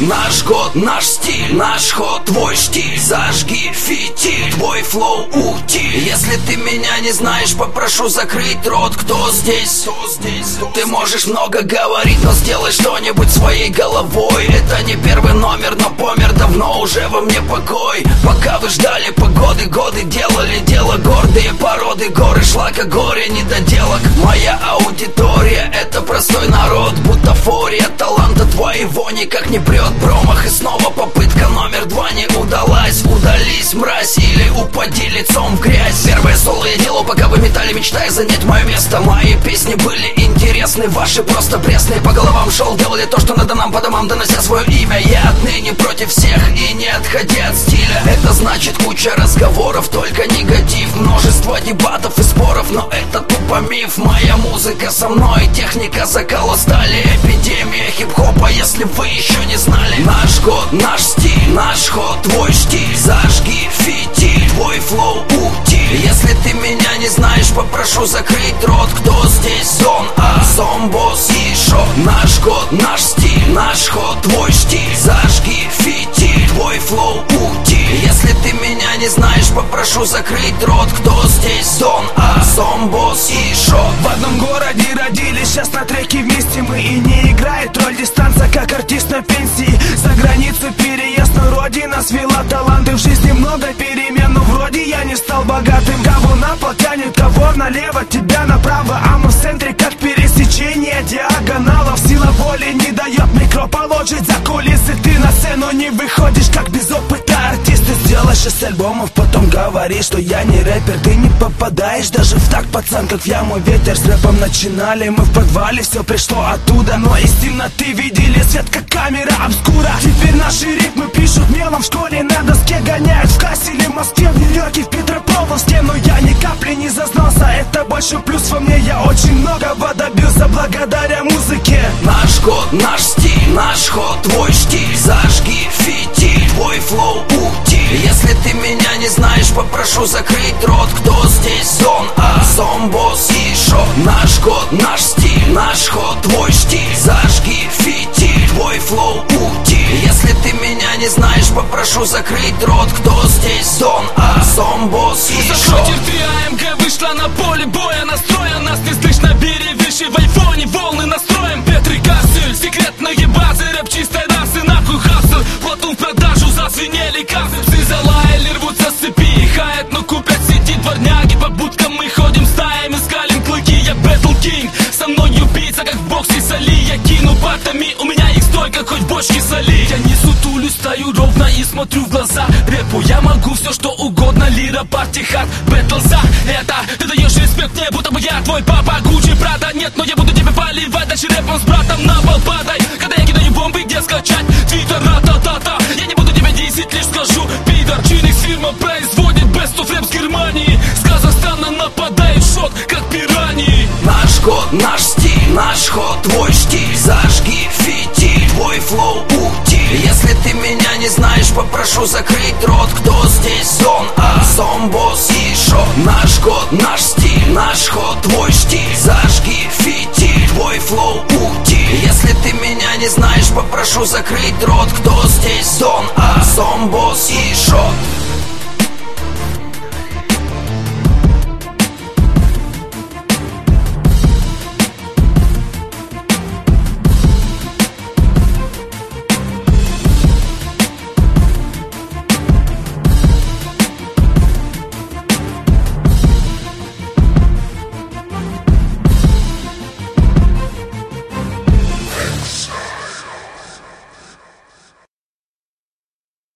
Наш год, наш стиль, наш ход, твой штиль. Зажги фитиль, твой флоу утиль. Если ты меня не знаешь, попрошу закрыть рот. Кто здесь? Ты можешь много говорить, но сделай что-нибудь своей головой. Это не первый номер, но помер давно уже во мне покой. Пока вы ждали погоды, годы делали дело. Гордые породы, горы шлака, горе недоделок. Моя аудитория — это простой народ. Бутафория таланта твоего никак не прет. Промах и снова попытка номер 2 не удалась. Удались, мразь, или упади лицом в грязь. Первое соло я делал, пока вы метали, мечтая занять мое место. Мои песни были интересны, ваши просто пресные. По головам шел, делали то, что надо нам по домам, донося свое имя. Я отныне против всех и не отходя от стиля. Это значит куча разговоров, только негатив. Множество дебатов и споров, но это тупо миф. Моя музыка со мной, техника закала стали. Эпидемия хип-хопа, если вы еще не знали. Наш год, наш стиль, наш ход, твой штиль. Зажги фитиль, твой флоу утиль. Если ты меня не знаешь, попрошу закрыть рот. Кто здесь? Сон А, Сомбос и Шо. Наш год, наш стиль, наш ход, твой штиль. Зажги фитиль, твой флоу утиль. Если ты меня не знаешь, попрошу закрыть рот. Кто здесь? Сон А, Сомбос и Шо. В одном городе родились, сейчас на треке вместе мы. И не играет роль дистанция, как артист на пенсии. За границу переезд, но родина свела таланты. В жизни много перемен, но вроде я не стал богатым. Кого на пол тянет, кого налево, тебя направо. А мы в центре, как пересечение диагоналов. Сила воли не дает микро положить за кулисы. Ты на сцену не выходишь, как без опыта артист. Ты сделаешь 6 альбомов, потом говоришь, что я не рэпер. Ты не попадаешь даже в так, пацан, как в яму ветер. С рэпом начинали мы в подвале, все пришло оттуда. Но из темноты видели свет, как камера обскура. Теперь наши ритмы пишут мелом в школе, на доске гоняют в кассе или в Москве, в Нью-Йорке, в Петропавловске. Но я ни капли не зазнался, это больше плюс во мне. Я очень многого добился благодаря музыке. Наш год, наш стиль, наш ход, твой штиль. Зажги фитиль, твой флоу утиль. Если ты меня не знаешь, попрошу закрыть рот. Кто здесь? Сон А, Сомбос и Шо. Наш год, наш стиль, наш ход, твой штиль. Зажги фитиль, твой флоу утиль. Если ты меня не знаешь, попрошу закрыть рот. Кто здесь? Сон А, Сомбос и Шо. Закройте рты, АМГ вышла на поле боя. Настроя нас не слышно, бери выше в айфоне. Волны настроим, Петр и Кассель. Секретные базы, рэп чистой расы, нахуй хасл. Платун в продажу, зазвенели кассы. Псы залаяли, рвутся с цепи. Хает, но купят сети дворняги. По будкам мы ходим стаями, скалим клыки. Я Бэтл Кинг, со мной убийца, как в боксе соли. Я кину партами, у меня их столько, хоть бочки соли. Я не сутулюсь, стою ровно и смотрю в глаза рэпу. Я могу все, что угодно, лира, парти, хард, бэтл за это. Ты даешь респект мне, будто бы я твой папа. Гуччи, Прада, нет, но я буду тебя поливать. Дальше рэпом с братом на пол падай. Когда я кидаю бомбы, где скачать? Твиттер, ра-та-та-та. Я не буду тебя десять, лишь скажу, пидор. Чиникс фирма производит best of рэп с Германии. С Казахстана нападает шот, как пираньи. Наш год, наш стиль, наш ход, твой штиль. Зажги фитиль, твой флоу утиль. Если ты меня не знаешь, попрошу закрыть рот. Кто здесь? Сон А, Сомбос и Шо. Наш год, наш стиль, наш ход, твой штиль. Зажги фитиль, твой флоу утиль. Если ты меня не знаешь, попрошу закрыть рот. Кто здесь? Сон А, Сомбос и Шо.